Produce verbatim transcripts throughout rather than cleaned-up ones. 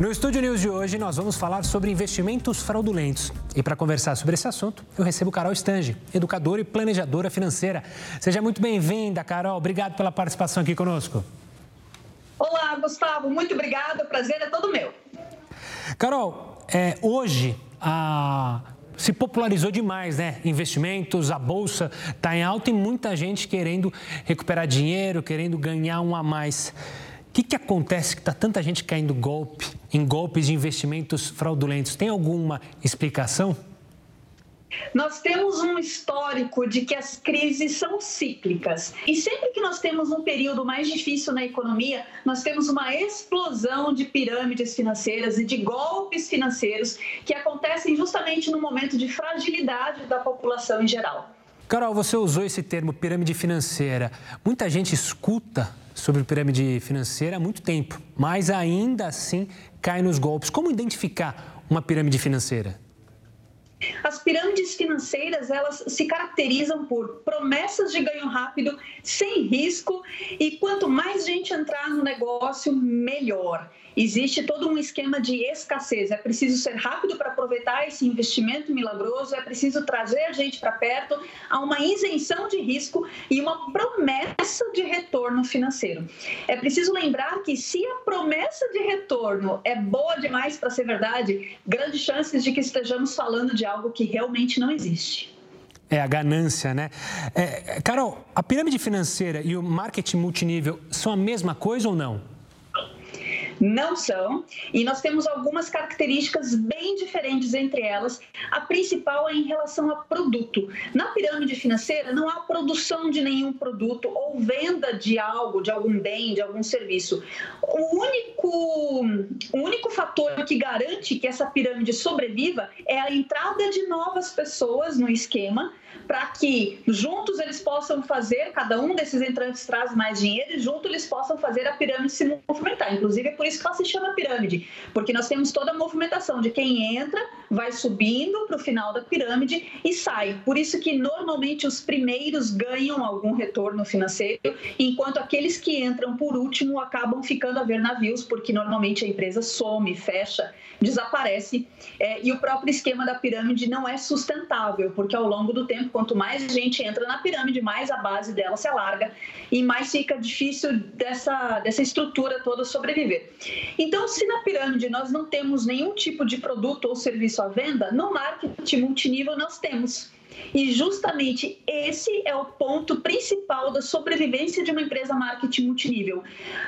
No Estúdio News de hoje, nós vamos falar sobre investimentos fraudulentos. E para conversar sobre esse assunto, eu recebo Carol Stange, educadora e planejadora financeira. Seja muito bem-vinda, Carol. Obrigado pela participação aqui conosco. Olá, Gustavo. Muito obrigada. O prazer é todo meu. Carol, é, hoje a... se popularizou demais, né? Investimentos, a bolsa está em alta e muita gente querendo recuperar dinheiro, querendo ganhar um a mais. O que, que acontece que está tanta gente caindo golpe, em golpes de investimentos fraudulentos? Tem alguma explicação? Nós temos um histórico de que as crises são cíclicas. E sempre que nós temos um período mais difícil na economia, nós temos uma explosão de pirâmides financeiras e de golpes financeiros que acontecem justamente no momento de fragilidade da população em geral. Carol, você usou esse termo pirâmide financeira. Muita gente escuta sobre pirâmide financeira há muito tempo, mas ainda assim cai nos golpes. Como identificar uma pirâmide financeira? As pirâmides financeiras, elas se caracterizam por promessas de ganho rápido, sem risco, e quanto mais gente entrar no negócio, melhor. Existe todo um esquema de escassez, é preciso ser rápido para aproveitar esse investimento milagroso, é preciso trazer a gente para perto, há uma isenção de risco e uma promessa de retorno financeiro. É preciso lembrar que se a promessa de retorno é boa demais para ser verdade, grandes chances de que estejamos falando de algo que realmente não existe. É a ganância, né? É, Carol, a pirâmide financeira e o marketing multinível são a mesma coisa ou não? Não são, e nós temos algumas características bem diferentes entre elas. A principal é em relação a produto. Na pirâmide financeira não há produção de nenhum produto ou venda de algo, de algum bem, de algum serviço. O único, o único fator que garante que essa pirâmide sobreviva é a entrada de novas pessoas no esquema, para que juntos eles possam fazer, cada um desses entrantes traz mais dinheiro e juntos eles possam fazer a pirâmide se movimentar. Inclusive é por isso que ela se chama pirâmide, porque nós temos toda a movimentação de quem entra, vai subindo para o final da pirâmide e sai. Por isso que normalmente os primeiros ganham algum retorno financeiro, enquanto aqueles que entram por último acabam ficando a ver navios, porque normalmente a empresa some, fecha, desaparece, é, e o próprio esquema da pirâmide não é sustentável, porque ao longo do tempo, quanto mais gente entra na pirâmide, mais a base dela se alarga e mais fica difícil dessa, dessa estrutura toda sobreviver. Então, se na pirâmide nós não temos nenhum tipo de produto ou serviço à venda, no marketing multinível nós temos. E justamente esse é o ponto principal da sobrevivência de uma empresa marketing multinível.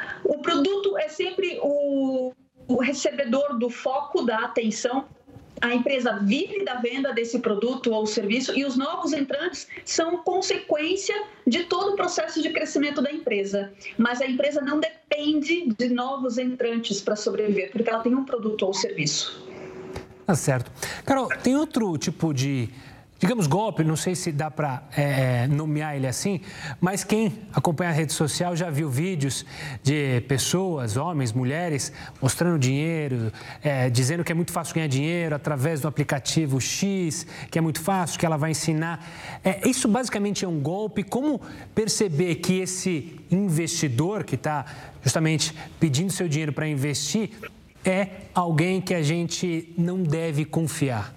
O produto é sempre o o recebedor do foco da atenção, a empresa vive da venda desse produto ou serviço e os novos entrantes são consequência de todo o processo de crescimento da empresa. Mas a empresa não depende de novos entrantes para sobreviver, porque ela tem um produto ou serviço. Tá certo. Carol, tem outro tipo de, digamos, golpe, não sei se dá para é, nomear ele assim, mas quem acompanha a rede social já viu vídeos de pessoas, homens, mulheres, mostrando dinheiro, é, dizendo que é muito fácil ganhar dinheiro através do aplicativo X, que é muito fácil, que ela vai ensinar. É, isso basicamente é um golpe. Como perceber que esse investidor que está justamente pedindo seu dinheiro para investir é alguém que a gente não deve confiar?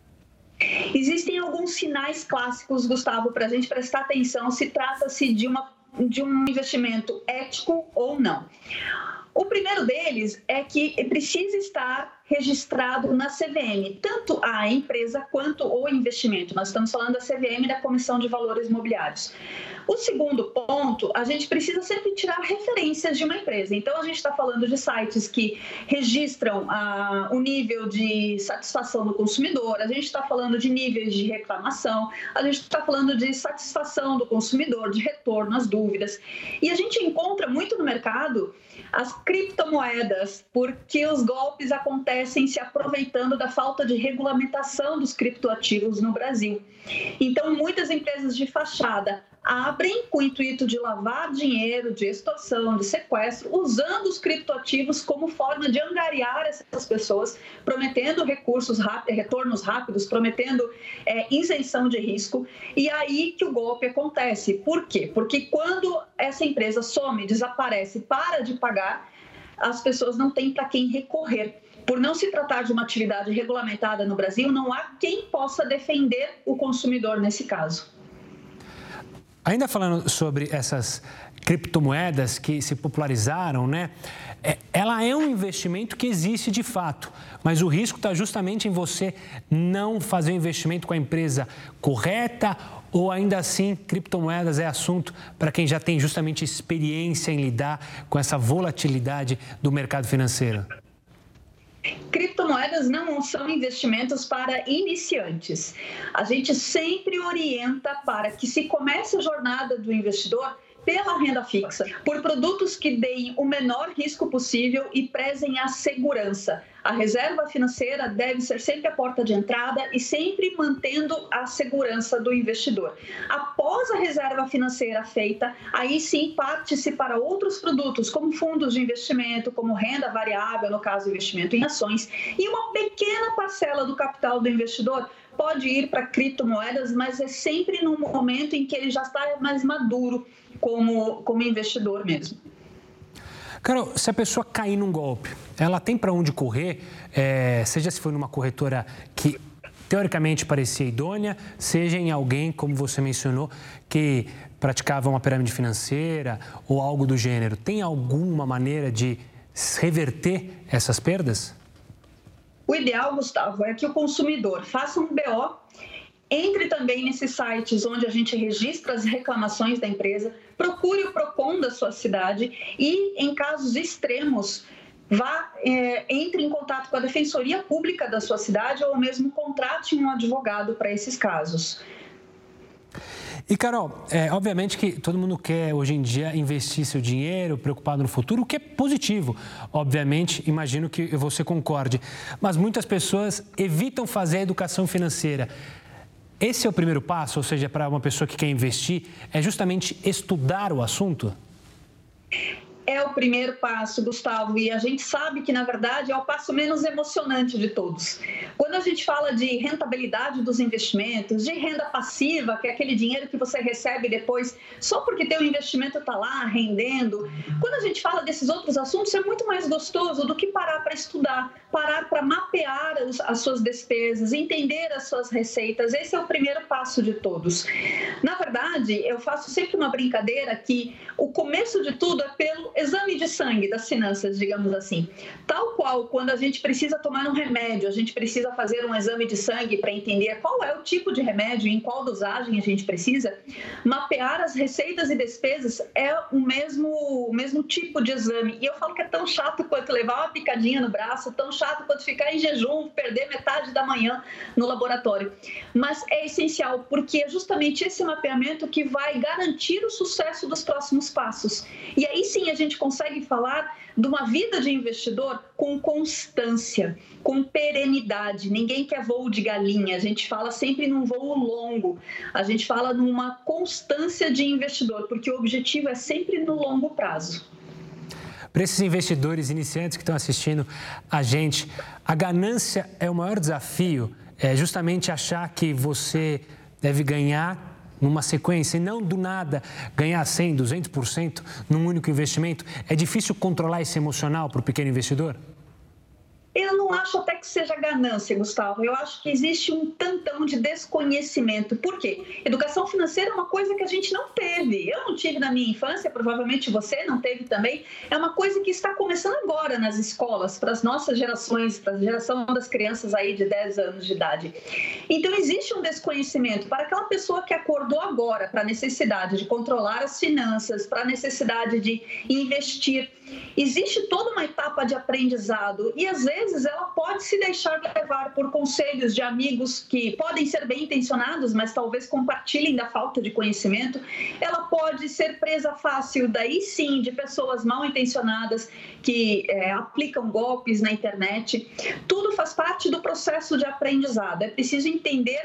Existem alguns sinais clássicos, Gustavo, para a gente prestar atenção se trata-se de, uma, de um investimento ético ou não. O primeiro deles é que precisa estar registrado na C V M, tanto a empresa quanto o investimento. Nós estamos falando da C V M, da Comissão de Valores Imobiliários. O segundo ponto, a gente precisa sempre tirar referências de uma empresa. Então, a gente está falando de sites que registram ah, o nível de satisfação do consumidor, a gente está falando de níveis de reclamação, a gente está falando de satisfação do consumidor, de retorno às dúvidas. E a gente encontra muito no mercado as criptomoedas, porque os golpes acontecem se aproveitando da falta de regulamentação dos criptoativos no Brasil. Então, muitas empresas de fachada abrem com o intuito de lavar dinheiro, de extorsão, de sequestro, usando os criptoativos como forma de angariar essas pessoas, prometendo recursos rápidos, retornos rápidos, prometendo é, isenção de risco. E aí que o golpe acontece. Por quê? Porque quando essa empresa some, desaparece, para de pagar, as pessoas não têm para quem recorrer. por não se tratar de uma atividade regulamentada no Brasil, não há quem possa defender o consumidor nesse caso. Ainda falando sobre essas criptomoedas que se popularizaram, né? Ela é um investimento que existe de fato, mas o risco está justamente em você não fazer o investimento com a empresa correta, ou ainda assim, criptomoedas é assunto para quem já tem justamente experiência em lidar com essa volatilidade do mercado financeiro? Criptomoedas não são investimentos para iniciantes. A gente sempre orienta para que se comece a jornada do investidor pela renda fixa, por produtos que deem o menor risco possível e prezem a segurança. A reserva financeira deve ser sempre a porta de entrada e sempre mantendo a segurança do investidor. Após a reserva financeira feita, aí sim parte-se para outros produtos, como fundos de investimento, como renda variável, no caso, investimento em ações, e uma pequena parcela do capital do investidor pode ir para criptomoedas, mas é sempre no momento em que ele já está mais maduro como, como investidor mesmo. Carol, se a pessoa cair num golpe, ela tem para onde correr, é, seja se for numa corretora que teoricamente parecia idônea, seja em alguém, como você mencionou, que praticava uma pirâmide financeira ou algo do gênero. Tem alguma maneira de reverter essas perdas? O ideal, Gustavo, é que o consumidor faça um B O, entre também nesses sites onde a gente registra as reclamações da empresa, procure o PROCON da sua cidade e, em casos extremos, vá, é, entre em contato com a Defensoria Pública da sua cidade ou mesmo contrate um advogado para esses casos. E, Carol, é, obviamente que todo mundo quer, hoje em dia, investir seu dinheiro, preocupado no futuro, o que é positivo. Obviamente, imagino que você concorde. Mas muitas pessoas evitam fazer a educação financeira. Esse é o primeiro passo, ou seja, para uma pessoa que quer investir, é justamente estudar o assunto? É o primeiro passo, Gustavo, e a gente sabe que, na verdade, é o passo menos emocionante de todos. Quando a gente fala de rentabilidade dos investimentos, de renda passiva, que é aquele dinheiro que você recebe depois só porque teu investimento está lá rendendo, quando a gente fala desses outros assuntos, é muito mais gostoso do que parar para estudar, parar para mapear as suas despesas, entender as suas receitas. Esse é o primeiro passo de todos. Na verdade, eu faço sempre uma brincadeira que o começo de tudo é pelo exame de sangue das finanças, digamos assim. Tal qual, quando a gente precisa tomar um remédio, a gente precisa fazer um exame de sangue para entender qual é o tipo de remédio e em qual dosagem a gente precisa, mapear as receitas e despesas é o mesmo, o mesmo tipo de exame. E eu falo que é tão chato quanto levar uma picadinha no braço, tão chato quanto ficar em jejum, perder metade da manhã no laboratório. Mas é essencial, porque é justamente esse mapeamento que vai garantir o sucesso dos próximos passos. E aí sim a gente consegue falar de uma vida de investidor com constância, com perenidade. Ninguém quer voo de galinha, a gente fala sempre num voo longo, a gente fala numa constância de investidor, porque o objetivo é sempre no longo prazo. Para esses investidores iniciantes que estão assistindo a gente, a ganância é o maior desafio, é justamente achar que você deve ganhar numa sequência e não do nada ganhar cem por cento, duzentos por cento num único investimento. É difícil controlar esse emocional para o pequeno investidor? Eu não acho até que seja ganância, Gustavo. Eu acho que existe um tantão de desconhecimento. Por quê? Educação financeira é uma coisa que a gente não teve. Eu não tive na minha infância, provavelmente você não teve também. É uma coisa que está começando agora nas escolas, para as nossas gerações, para a geração das crianças aí de dez anos de idade. Então, existe um desconhecimento para aquela pessoa que acordou agora para a necessidade de controlar as finanças, para a necessidade de investir. Existe toda uma etapa de aprendizado e, às vezes, ela pode se deixar levar por conselhos de amigos que podem ser bem intencionados, mas talvez compartilhem da falta de conhecimento. Ela pode ser presa fácil, daí sim, de pessoas mal intencionadas que é, aplicam golpes na internet. Tudo faz parte do processo de aprendizado. É preciso entender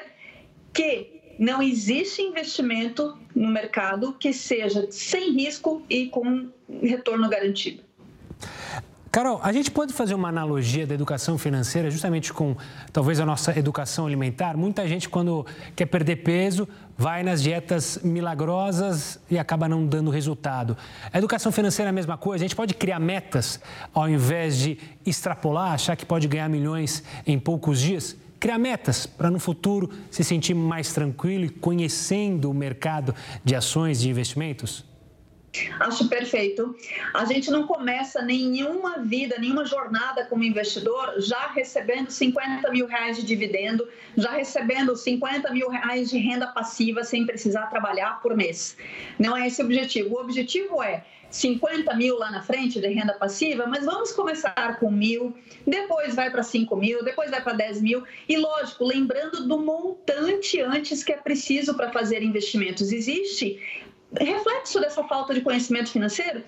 que não existe investimento no mercado que seja sem risco e com retorno garantido. Carol, a gente pode fazer uma analogia da educação financeira justamente com, talvez, a nossa educação alimentar? Muita gente, quando quer perder peso, vai nas dietas milagrosas e acaba não dando resultado. A educação financeira é a mesma coisa? A gente pode criar metas ao invés de extrapolar, achar que pode ganhar milhões em poucos dias? Criar metas para, no futuro, se sentir mais tranquilo e conhecendo o mercado de ações, de investimentos? Acho perfeito. A gente não começa nenhuma vida, nenhuma jornada como investidor já recebendo cinquenta mil reais de dividendo, já recebendo cinquenta mil reais de renda passiva sem precisar trabalhar por mês. Não é esse o objetivo. O objetivo é cinquenta mil lá na frente de renda passiva, mas vamos começar com mil, depois vai para cinco mil, depois vai para dez mil e, lógico, lembrando do montante antes que é preciso para fazer investimentos. Existe reflexo dessa falta de conhecimento financeiro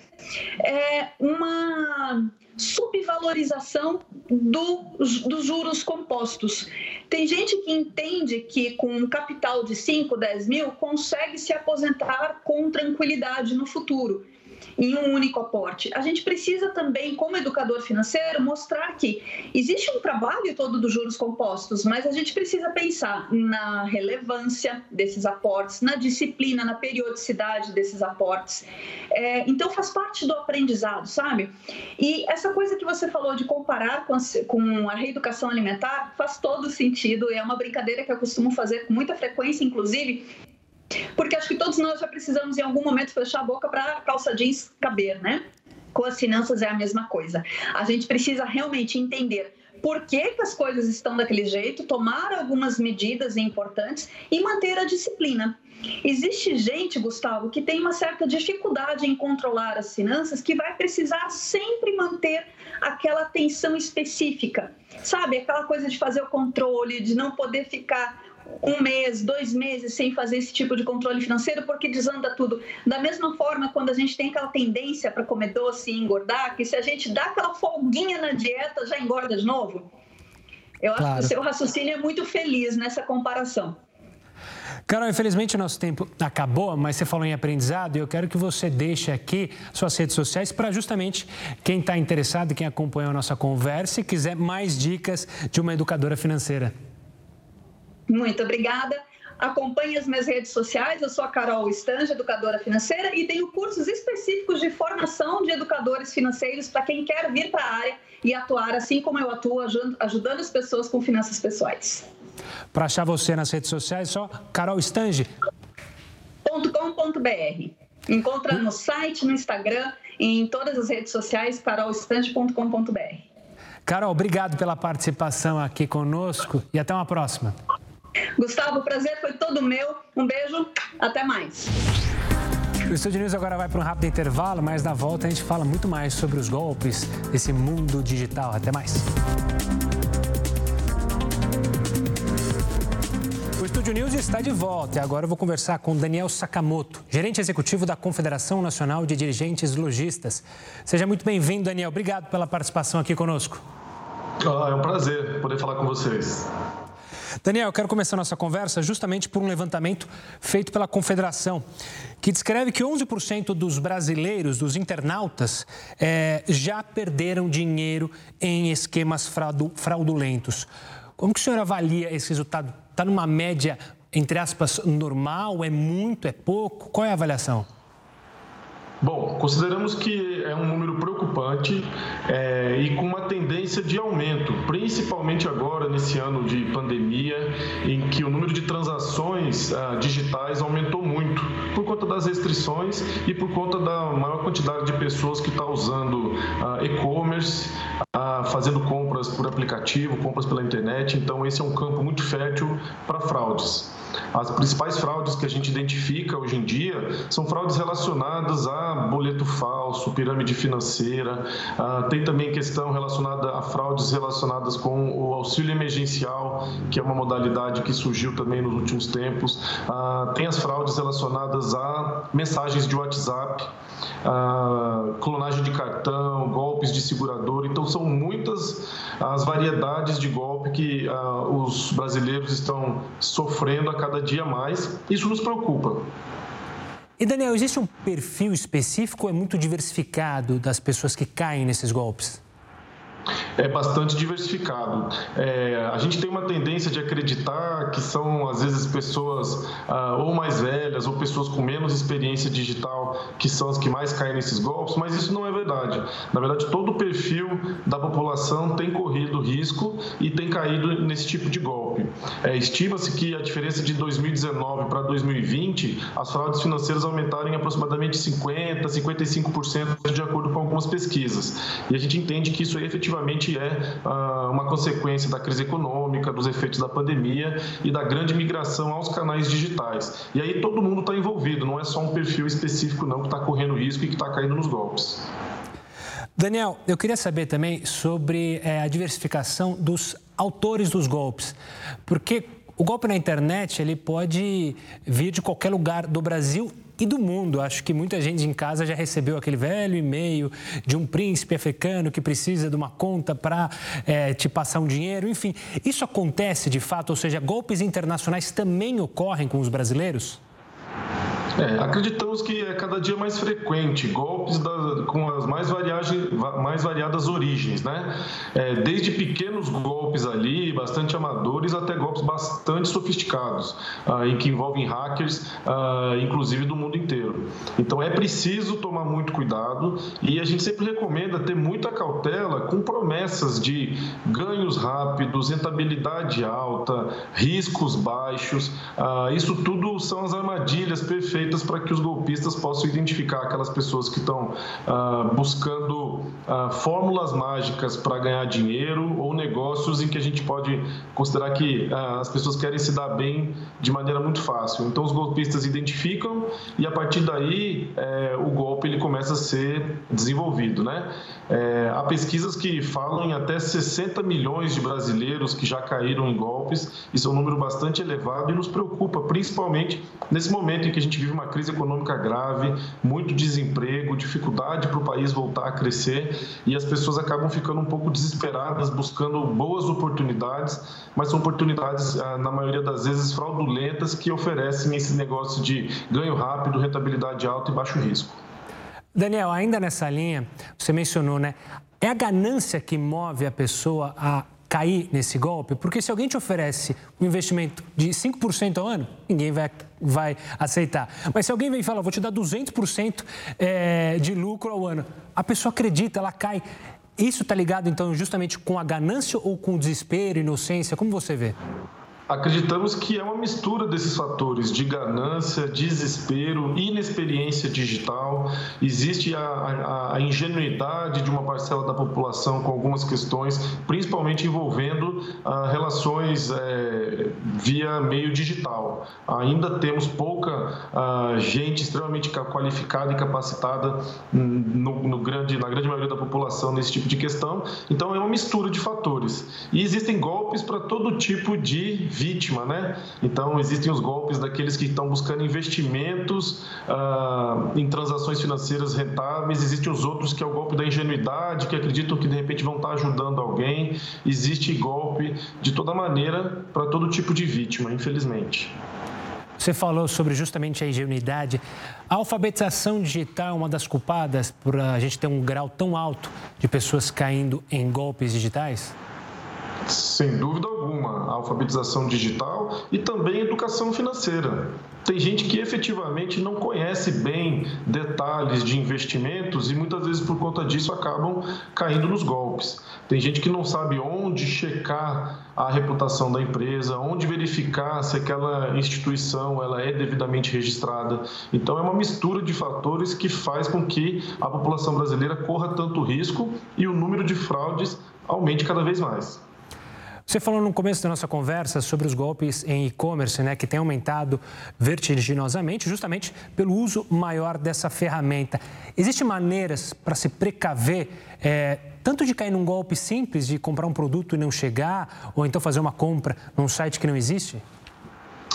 é uma subvalorização do, dos juros compostos. Tem gente que entende que com um capital de cinco, dez mil consegue se aposentar com tranquilidade no futuro, em um único aporte. A gente precisa também, como educador financeiro, mostrar que existe um trabalho todo dos juros compostos, mas a gente precisa pensar na relevância desses aportes, na disciplina, na periodicidade desses aportes. É, então, faz parte do aprendizado, sabe? E essa coisa que você falou de comparar com a, com a reeducação alimentar faz todo sentido. É uma brincadeira que eu costumo fazer com muita frequência, inclusive, porque acho que todos nós já precisamos em algum momento fechar a boca para a calça jeans caber, né? Com as finanças é a mesma coisa. A gente precisa realmente entender por que, que as coisas estão daquele jeito, tomar algumas medidas importantes e manter a disciplina. Existe gente, Gustavo, que tem uma certa dificuldade em controlar as finanças, que vai precisar sempre manter aquela atenção específica, sabe? Aquela coisa de fazer o controle, de não poder ficar um mês, dois meses sem fazer esse tipo de controle financeiro, porque desanda tudo. Da mesma forma, quando a gente tem aquela tendência para comer doce e engordar, que se a gente dá aquela folguinha na dieta, já engorda de novo. Eu acho claro. que o seu raciocínio é muito feliz nessa comparação. Carol, infelizmente o nosso tempo acabou, mas você falou em aprendizado e eu quero que você deixe aqui suas redes sociais para justamente quem está interessado, quem acompanhou a nossa conversa e quiser mais dicas de uma educadora financeira. Muito obrigada. Acompanhe as minhas redes sociais. Eu sou a Carol Stange, educadora financeira, e tenho cursos específicos de formação de educadores financeiros para quem quer vir para a área e atuar assim como eu atuo, ajudando as pessoas com finanças pessoais. Para achar você nas redes sociais, só carol stange ponto com ponto b r. Encontra no site, no Instagram, em todas as redes sociais, carol stange ponto com ponto b r. Carol, obrigado pela participação aqui conosco e até uma próxima. Gustavo, o prazer foi todo meu. Um beijo, até mais. O Estúdio News agora vai para um rápido intervalo, mas na volta a gente fala muito mais sobre os golpes desse mundo digital. Até mais. O Estúdio News está de volta e agora eu vou conversar com Daniel Sakamoto, gerente executivo da Confederação Nacional de Dirigentes Lojistas. Seja muito bem-vindo, Daniel. Obrigado pela participação aqui conosco. Ah, é um prazer poder falar com vocês. Daniel, eu quero começar a nossa conversa justamente por um levantamento feito pela Confederação, que descreve que onze por cento dos brasileiros, dos internautas, é, já perderam dinheiro em esquemas fraudu- fraudulentos. Como que o senhor avalia esse resultado? Está numa média, entre aspas, normal? É muito? É pouco? Qual é a avaliação? Bom, consideramos que é um número preocupante é, e com uma tendência de aumento, principalmente agora, nesse ano de pandemia, em que o número de transações ah, digitais aumentou muito, por conta das restrições e por conta da maior quantidade de pessoas que está usando ah, e-commerce, ah, fazendo compras por aplicativo, compras pela internet. Então, esse é um campo muito fértil para fraudes. As principais fraudes que a gente identifica hoje em dia são fraudes relacionadas a boleto falso, pirâmide financeira, uh, tem também questão relacionada a fraudes relacionadas com o auxílio emergencial, que é uma modalidade que surgiu também nos últimos tempos, uh, tem as fraudes relacionadas a mensagens de WhatsApp, uh, clonagem de cartão, golpes de seguradora. Então são muitas as variedades de golpe que uh, os brasileiros estão sofrendo a cada dia mais. Isso nos preocupa. E, Daniel, existe um perfil específico ou é muito diversificado das pessoas que caem nesses golpes? É bastante diversificado. É, a gente tem uma tendência de acreditar que são, às vezes, pessoas ah, ou mais velhas ou pessoas com menos experiência digital que são as que mais caem nesses golpes, mas isso não é verdade. Na verdade, todo o perfil da população tem corrido risco e tem caído nesse tipo de golpe. É, estima-se que a diferença de dois mil e dezenove para dois mil e vinte, as fraudes financeiras aumentaram em aproximadamente cinquenta por cento, cinquenta e cinco por cento, de acordo com algumas pesquisas. E a gente entende que isso é efetivamente é ah, uma consequência da crise econômica, dos efeitos da pandemia e da grande migração aos canais digitais. E aí todo mundo está envolvido, não é só um perfil específico não que está correndo risco e que está caindo nos golpes. Daniel, eu queria saber também sobre é, a diversificação dos autores dos golpes, porque o golpe na internet ele pode vir de qualquer lugar do Brasil e do mundo. Acho que muita gente em casa já recebeu aquele velho e-mail de um príncipe africano que precisa de uma conta para é, te passar um dinheiro. Enfim, isso acontece de fato? Ou seja, golpes internacionais também ocorrem com os brasileiros? É, acreditamos que é cada dia mais frequente golpes da, com as mais, variagem, mais variadas origens, né? É, desde pequenos golpes ali, bastante amadores, até golpes bastante sofisticados, ah, e que envolvem hackers, ah, inclusive do mundo inteiro. Então é preciso tomar muito cuidado e a gente sempre recomenda ter muita cautela com promessas de ganhos rápidos, rentabilidade alta, riscos baixos. Ah, isso tudo são as armadilhas perfeitas para que os golpistas possam identificar aquelas pessoas que estão ah, buscando ah, fórmulas mágicas para ganhar dinheiro ou negócios em que a gente pode considerar que ah, as pessoas querem se dar bem de maneira muito fácil. Então, os golpistas identificam e, a partir daí, é, o golpe ele começa a ser desenvolvido, né? É, há pesquisas que falam em até sessenta milhões de brasileiros que já caíram em golpes. Isso é um número bastante elevado e nos preocupa, principalmente nesse momento em que a gente vive uma crise econômica grave, muito desemprego, dificuldade para o país voltar a crescer e as pessoas acabam ficando um pouco desesperadas, buscando boas oportunidades, mas são oportunidades, na maioria das vezes, fraudulentas que oferecem esse negócio de ganho rápido, rentabilidade alta e baixo risco. Daniel, ainda nessa linha, você mencionou, né? É a ganância que move a pessoa a cair nesse golpe? Porque se alguém te oferece um investimento de cinco por cento ao ano, ninguém vai, vai aceitar. Mas se alguém vem e fala, vou te dar duzentos por cento é, de lucro ao ano, a pessoa acredita, ela cai. Isso está ligado, então, justamente com a ganância ou com o desespero, inocência? Como você vê? Acreditamos que é uma mistura desses fatores de ganância, desespero, inexperiência digital. Existe a, a, a ingenuidade de uma parcela da população com algumas questões, principalmente envolvendo ah, relações é, via meio digital. Ainda temos pouca ah, gente extremamente qualificada e capacitada no, no grande, na grande maioria da população nesse tipo de questão. Então, é uma mistura de fatores. E existem golpes para todo tipo de vítima, né? Então, existem os golpes daqueles que estão buscando investimentos ah, em transações financeiras rentáveis, existem os outros que é o golpe da ingenuidade, que acreditam que de repente vão estar ajudando alguém. Existe golpe de toda maneira para todo tipo de vítima, infelizmente. Você falou sobre justamente a ingenuidade. A alfabetização digital é uma das culpadas por a gente ter um grau tão alto de pessoas caindo em golpes digitais? Sem dúvida alguma, a alfabetização digital e também a educação financeira. Tem gente que efetivamente não conhece bem detalhes de investimentos e muitas vezes por conta disso acabam caindo nos golpes. Tem gente que não sabe onde checar a reputação da empresa, onde verificar se aquela instituição ela é devidamente registrada. Então é uma mistura de fatores que faz com que a população brasileira corra tanto risco e o número de fraudes aumente cada vez mais. Você falou no começo da nossa conversa sobre os golpes em e-commerce, né, que tem aumentado vertiginosamente, justamente pelo uso maior dessa ferramenta. Existem maneiras para se precaver, é, tanto de cair num golpe simples, de comprar um produto e não chegar, ou então fazer uma compra num site que não existe?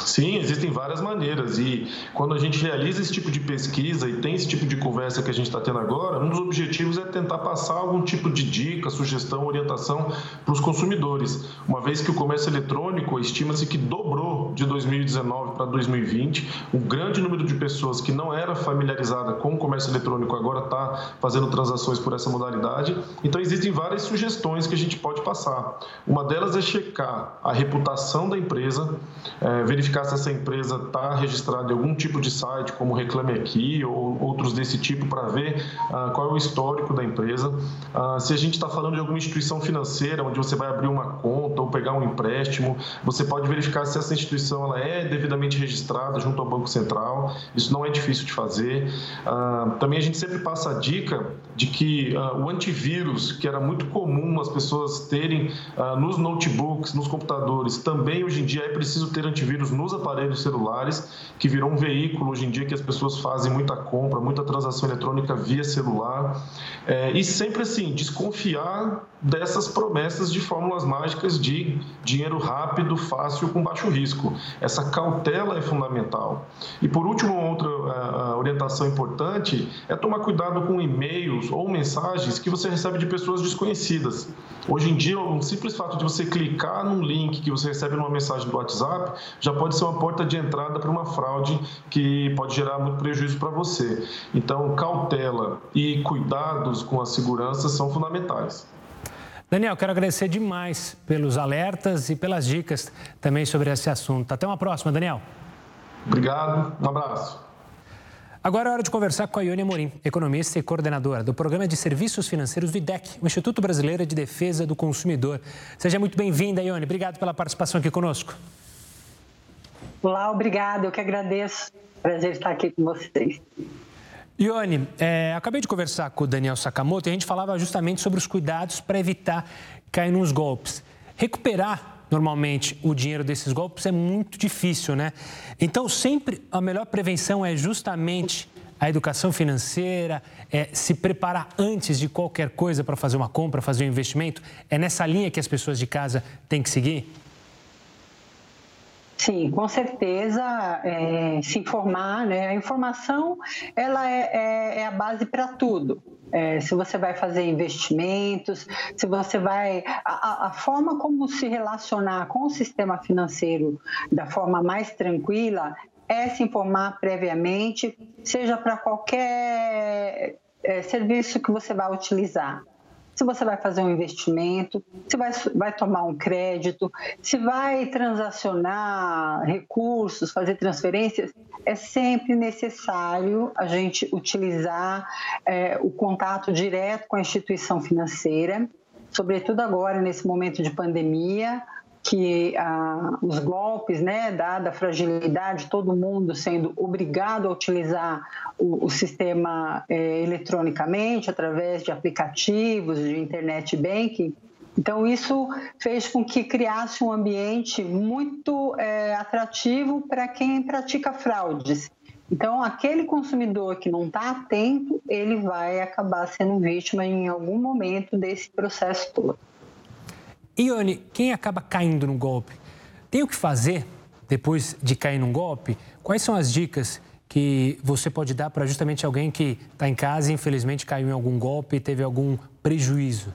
Sim, existem várias maneiras e quando a gente realiza esse tipo de pesquisa e tem esse tipo de conversa que a gente está tendo agora, um dos objetivos é tentar passar algum tipo de dica, sugestão, orientação para os consumidores, uma vez que o comércio eletrônico estima-se que dobrou de dois mil e dezenove para dois mil e vinte, um grande número de pessoas que não era familiarizada com o comércio eletrônico agora está fazendo transações por essa modalidade, então existem várias sugestões que a gente pode passar. Uma delas é checar a reputação da empresa, é, verificar se essa empresa está registrada em algum tipo de site, como Reclame Aqui ou outros desse tipo, para ver ah, qual é o histórico da empresa. Ah, se a gente está falando de alguma instituição financeira, onde você vai abrir uma conta ou pegar um empréstimo, você pode verificar se essa instituição ela é devidamente registrada junto ao Banco Central. Isso não é difícil de fazer. Ah, também a gente sempre passa a dica de que ah, o antivírus, que era muito comum as pessoas terem ah, nos notebooks, nos computadores, também hoje em dia é preciso ter antivírus nos aparelhos celulares, que virou um veículo hoje em dia que as pessoas fazem muita compra, muita transação eletrônica via celular. É, e sempre assim, desconfiar dessas promessas de fórmulas mágicas de dinheiro rápido, fácil, com baixo risco. Essa cautela é fundamental. E por último, outra uh, orientação importante é tomar cuidado com e-mails ou mensagens que você recebe de pessoas desconhecidas. Hoje em dia, um simples fato de você clicar num link que você recebe numa mensagem do WhatsApp já pode ser uma porta de entrada para uma fraude que pode gerar muito prejuízo para você. Então, cautela e cuidados com a segurança são fundamentais. Daniel, quero agradecer demais pelos alertas e pelas dicas também sobre esse assunto. Até uma próxima, Daniel. Obrigado, um abraço. Agora é hora de conversar com a Ione Amorim, economista e coordenadora do Programa de Serviços Financeiros do I D E C, o Instituto Brasileiro de Defesa do Consumidor. Seja muito bem-vinda, Ione. Obrigado pela participação aqui conosco. Olá, obrigada. Eu que agradeço. Prazer estar aqui com vocês. Ione, é, acabei de conversar com o Daniel Sakamoto e a gente falava justamente sobre os cuidados para evitar cair nos golpes. Recuperar, normalmente, o dinheiro desses golpes é muito difícil, né? Então, sempre a melhor prevenção é justamente a educação financeira, é se preparar antes de qualquer coisa para fazer uma compra, fazer um investimento. É nessa linha que as pessoas de casa têm que seguir? Sim, com certeza, é, se informar, né? A informação, ela é, é, é a base para tudo. É, se você vai fazer investimentos, se você vai... A, a forma como se relacionar com o sistema financeiro da forma mais tranquila é se informar previamente, seja para qualquer é, serviço que você vai utilizar. Se você vai fazer um investimento, se vai, vai tomar um crédito, se vai transacionar recursos, fazer transferências, é sempre necessário a gente utilizar é, o contato direto com a instituição financeira, sobretudo agora, nesse momento de pandemia, que ah, os golpes, né, dada a fragilidade, todo mundo sendo obrigado a utilizar o, o sistema eh, eletronicamente, através de aplicativos, de internet banking. Então, isso fez com que criasse um ambiente muito eh, atrativo para quem pratica fraudes. Então, aquele consumidor que não está atento, ele vai acabar sendo vítima em algum momento desse processo todo. Ione, quem acaba caindo no golpe, tem o que fazer depois de cair num golpe? Quais são as dicas que você pode dar para justamente alguém que está em casa e infelizmente caiu em algum golpe e teve algum prejuízo?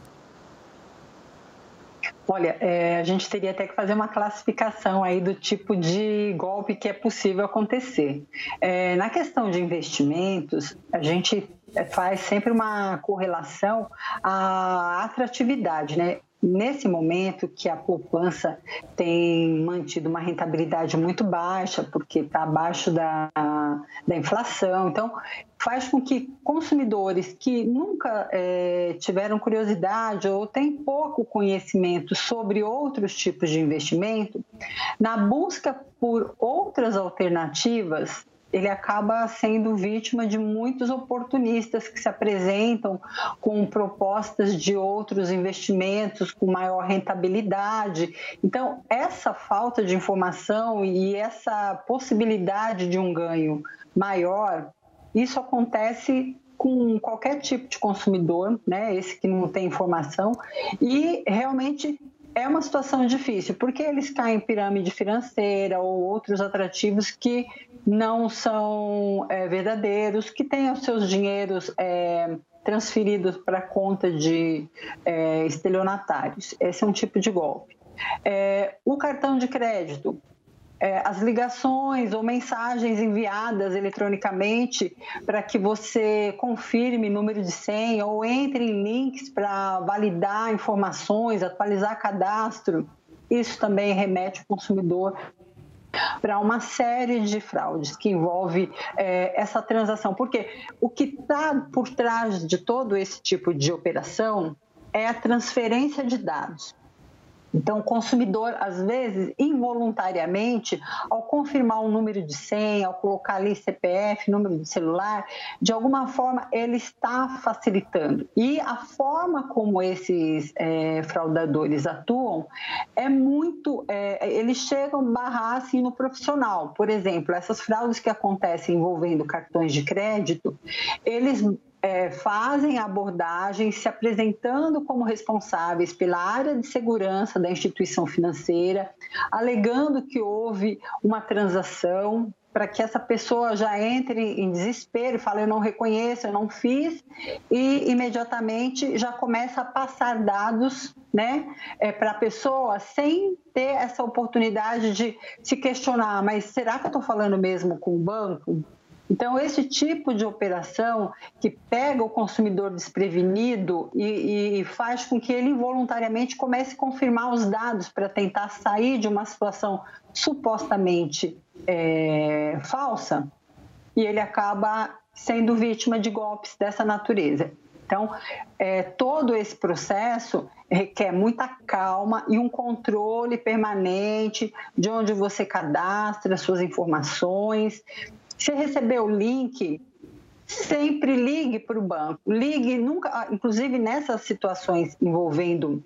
Olha, é, a gente teria até que fazer uma classificação aí do tipo de golpe que é possível acontecer. É, na questão de investimentos, a gente faz sempre uma correlação à atratividade, né? Nesse momento que a poupança tem mantido uma rentabilidade muito baixa, porque está abaixo da, da inflação, então faz com que consumidores que nunca é, tiveram curiosidade ou têm pouco conhecimento sobre outros tipos de investimento, na busca por outras alternativas, ele acaba sendo vítima de muitos oportunistas que se apresentam com propostas de outros investimentos com maior rentabilidade. Então, essa falta de informação e essa possibilidade de um ganho maior, isso acontece com qualquer tipo de consumidor, né? Esse que não tem informação, e realmente é uma situação difícil, porque eles caem em pirâmide financeira ou outros atrativos que não são é, verdadeiros, que têm os seus dinheiros é, transferidos para a conta de é, estelionatários. Esse é um tipo de golpe. É, o cartão de crédito, é, as ligações ou mensagens enviadas eletronicamente para que você confirme número de senha ou entre em links para validar informações, atualizar cadastro, isso também remete o consumidor para uma série de fraudes que envolve é, essa transação. Porque o que está por trás de todo esse tipo de operação é a transferência de dados. Então, o consumidor, às vezes, involuntariamente, ao confirmar um número de senha, ao colocar ali C P F, número de celular, de alguma forma ele está facilitando. E a forma como esses é, fraudadores atuam é muito... É, eles chegam a barrar assim, no profissional. Por exemplo, essas fraudes que acontecem envolvendo cartões de crédito, eles... É, fazem a abordagem se apresentando como responsáveis pela área de segurança da instituição financeira, alegando que houve uma transação para que essa pessoa já entre em desespero e fale, eu não reconheço, eu não fiz, e imediatamente já começa a passar dados, né, é, para a pessoa sem ter essa oportunidade de se questionar, mas será que eu estou falando mesmo com o banco? Então, esse tipo de operação que pega o consumidor desprevenido e, e faz com que ele involuntariamente comece a confirmar os dados para tentar sair de uma situação supostamente é, falsa, e ele acaba sendo vítima de golpes dessa natureza. Então, é, todo esse processo requer muita calma e um controle permanente de onde você cadastra suas informações. Se receber o link, sempre ligue para o banco. Ligue, nunca, inclusive nessas situações envolvendo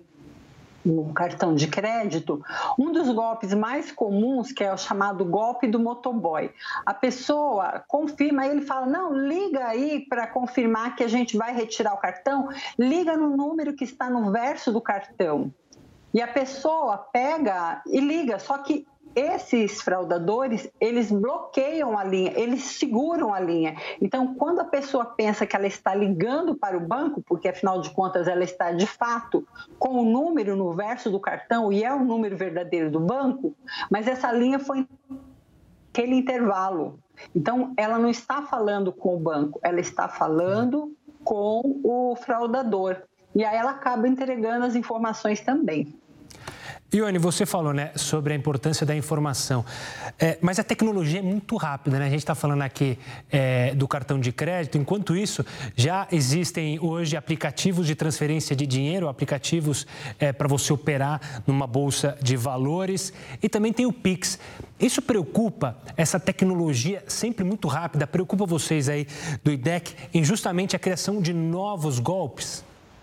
o cartão de crédito, um dos golpes mais comuns, que é o chamado golpe do motoboy. A pessoa confirma, ele fala, não, liga aí para confirmar que a gente vai retirar o cartão, liga no número que está no verso do cartão. E a pessoa pega e liga, só que esses fraudadores, eles bloqueiam a linha, eles seguram a linha. Então, quando a pessoa pensa que ela está ligando para o banco, porque afinal de contas ela está de fato com o número no verso do cartão e é o número verdadeiro do banco, mas essa linha foi aquele intervalo. Então, ela não está falando com o banco, ela está falando com o fraudador. E aí ela acaba entregando as informações também. Ione, você falou, né, sobre a importância da informação, é, mas a tecnologia é muito rápida, né? A gente está falando aqui é, do cartão de crédito, enquanto isso já existem hoje aplicativos de transferência de dinheiro, aplicativos é, para você operar numa bolsa de valores e também tem o Pix. Isso preocupa, essa tecnologia sempre muito rápida, preocupa vocês aí do I D E C em justamente a criação de novos golpes?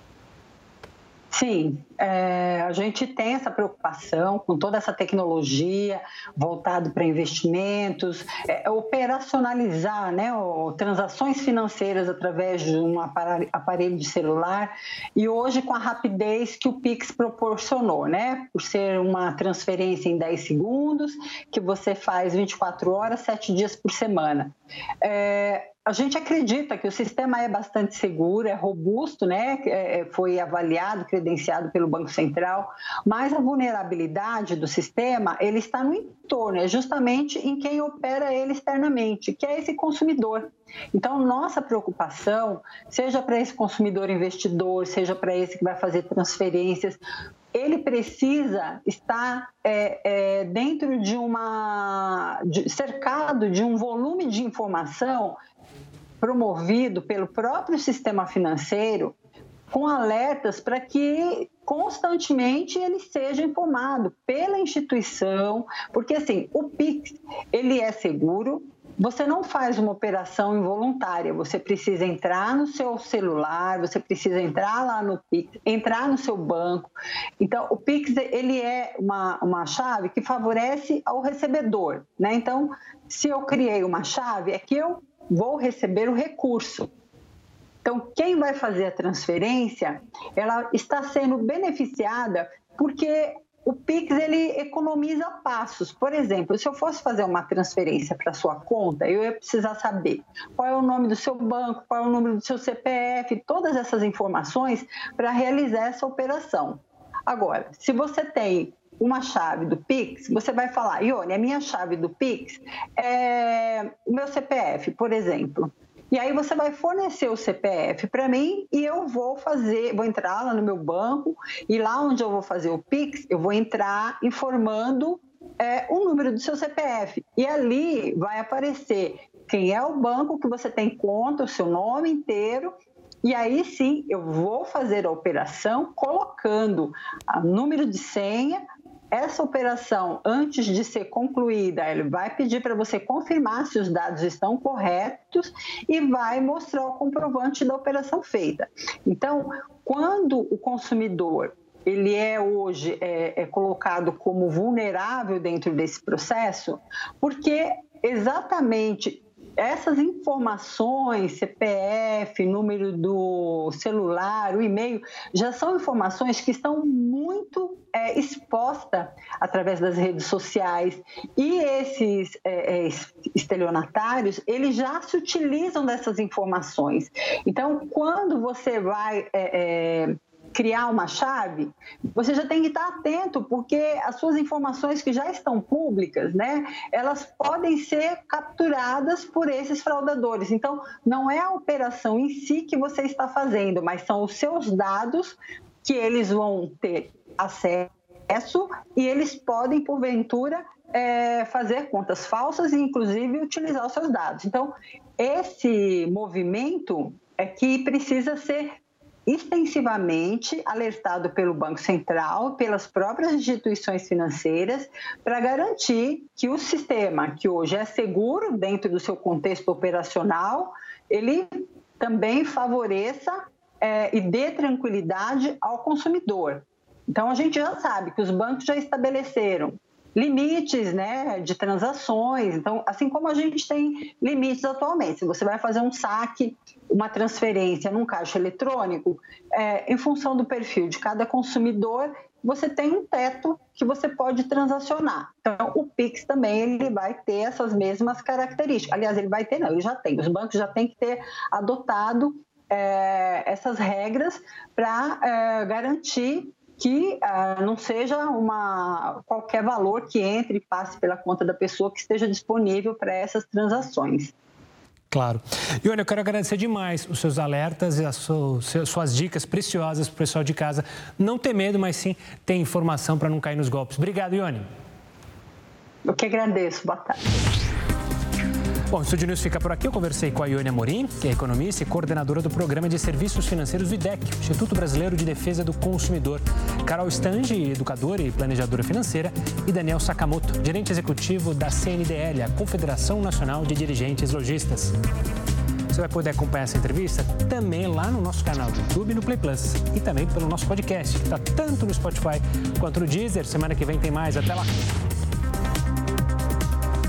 Sim, é, a gente tem essa preocupação com toda essa tecnologia voltada para investimentos, é, operacionalizar, né, o, transações financeiras através de um aparelho de celular e hoje com a rapidez que o Pix proporcionou, né, por ser uma transferência em dez segundos, que você faz vinte e quatro horas, sete dias por semana. É, A gente acredita que o sistema é bastante seguro, é robusto, né? É, foi avaliado, credenciado pelo Banco Central, mas a vulnerabilidade do sistema, ele está no entorno, é justamente em quem opera ele externamente, que é esse consumidor. Então, nossa preocupação, seja para esse consumidor investidor, seja para esse que vai fazer transferências, ele precisa estar é, é, dentro de uma... De, cercado de um volume de informação promovido pelo próprio sistema financeiro, com alertas para que constantemente ele seja informado pela instituição, porque assim, o Pix, ele é seguro, você não faz uma operação involuntária, você precisa entrar no seu celular, você precisa entrar lá no Pix, entrar no seu banco. Então, o Pix, ele é uma, uma chave que favorece ao recebedor, né? Então, se eu criei uma chave, é que eu vou receber o recurso. Então, quem vai fazer a transferência, ela está sendo beneficiada porque o Pix, ele economiza passos. Por exemplo, se eu fosse fazer uma transferência para sua conta, eu ia precisar saber qual é o nome do seu banco, qual é o número do seu C P F, todas essas informações para realizar essa operação. Agora, se você tem uma chave do Pix, você vai falar, Ione, a minha chave do Pix é o meu C P F, por exemplo. E aí você vai fornecer o C P F para mim e eu vou fazer, vou entrar lá no meu banco e lá onde eu vou fazer o Pix, eu vou entrar informando é, o número do seu C P F. E ali vai aparecer quem é o banco que você tem conta, o seu nome inteiro. E aí sim, eu vou fazer a operação colocando o número de senha. Essa operação, antes de ser concluída, ele vai pedir para você confirmar se os dados estão corretos e vai mostrar o comprovante da operação feita. Então, quando o consumidor ele é hoje é, é colocado como vulnerável dentro desse processo, porque exatamente essas informações, C P F, número do celular, o e-mail, já são informações que estão muito é, expostas através das redes sociais. E esses é, estelionatários, eles já se utilizam dessas informações. Então, quando você vai É, é, criar uma chave, você já tem que estar atento, porque as suas informações que já estão públicas, né, elas podem ser capturadas por esses fraudadores. Então, não é a operação em si que você está fazendo, mas são os seus dados que eles vão ter acesso e eles podem, porventura, é, fazer contas falsas e, inclusive, utilizar os seus dados. Então, esse movimento é que precisa ser extensivamente alertado pelo Banco Central, pelas próprias instituições financeiras, para garantir que o sistema, que hoje é seguro dentro do seu contexto operacional, ele também favoreça é, e dê tranquilidade ao consumidor. Então, a gente já sabe que os bancos já estabeleceram limites, né, de transações. Então, assim como a gente tem limites atualmente, se você vai fazer um saque, uma transferência num caixa eletrônico, é, em função do perfil de cada consumidor, você tem um teto que você pode transacionar. Então, o Pix também ele vai ter essas mesmas características. Aliás, ele vai ter, não, ele já tem. Os bancos já têm que ter adotado é, essas regras para é, garantir que uh, não seja uma, qualquer valor que entre e passe pela conta da pessoa que esteja disponível para essas transações. Claro. Ione, eu quero agradecer demais os seus alertas e as suas dicas preciosas para o pessoal de casa. Não ter medo, mas sim ter informação para não cair nos golpes. Obrigado, Ione. Eu que agradeço. Boa tarde. Bom, o Estúdio News fica por aqui. Eu conversei com a Ione Amorim, que é economista e coordenadora do Programa de Serviços Financeiros do I D E C, Instituto Brasileiro de Defesa do Consumidor. Carol Stange, educadora e planejadora financeira. E Daniel Sakamoto, gerente executivo da C N D L, a Confederação Nacional de Dirigentes Lojistas. Você vai poder acompanhar essa entrevista também lá no nosso canal do YouTube e no Play Plus. E também pelo nosso podcast, que está tanto no Spotify quanto no Deezer. Semana que vem tem mais. Até lá!